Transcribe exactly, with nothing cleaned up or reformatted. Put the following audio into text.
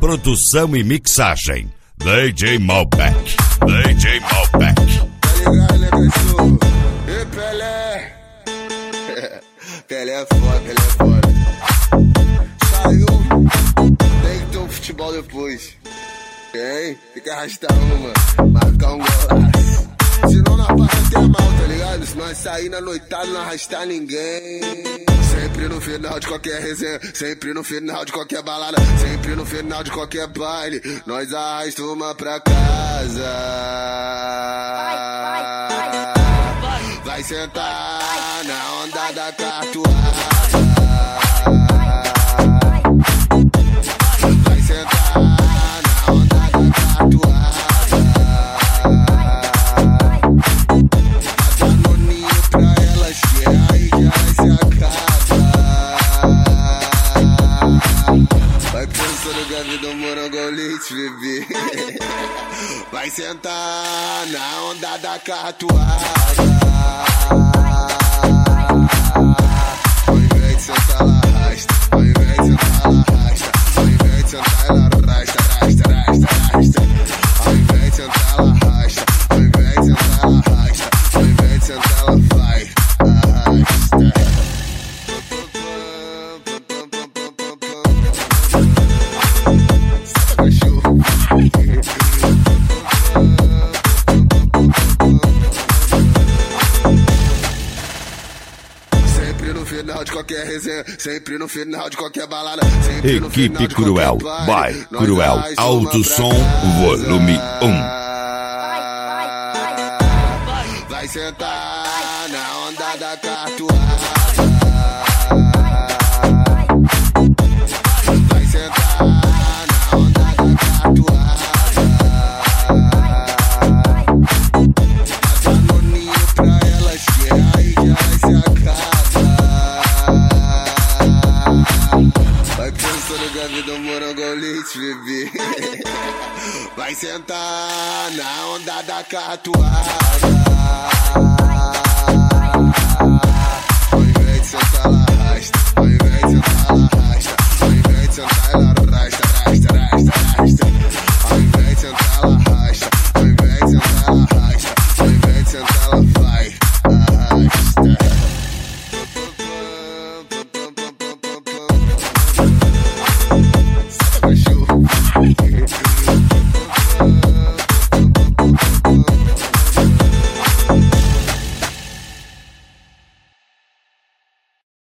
produção e mixagem, D J Malbec. D J Malbec. Tá ligado, né, cachorro? E Pelé. Pelé é foda, Pelé é foda. Saiu, tem que ter um futebol depois. Tem, tem que arrastar uma, marcar um golaço. Senão nós passa até mal, tá ligado? Se nós sair na noitada, não arrastar ninguém. Sempre no final de qualquer resenha, sempre no final de qualquer balada, sempre no final de qualquer baile, nós arrasta uma pra casa. Vai, vai, vai. Vai sentar na onda da catuada. Vai sentar na onda da catuada. Do morangolite, bebê. Vai sentar na onda da catuada. Ao invés de sentar, ela arrasta. Ao invés de sentar, ela arrasta. Ao invés de sentar, ela arrasta, arrasta, arrasta, arrasta. Ao invés de sentar, ela arrasta. Ao invés de sentar, ela arrasta. Ao invés de sentar, ela vai, arrasta. Sempre no final de qualquer resenha, sempre no final de qualquer balada, sempre no Equipe final de Cruel, qualquer by baile, Cruel, nós Alto Som, volume um. Vai sentar na onda da catuada. Vai sentar na onda da catuada. Dá danoninho pra elas que aí já se acaba. Vai pensando que a vida é um morangolite, bebê. Vai sentar na onda da catuada. Ao invés de sentar, ela arrasta.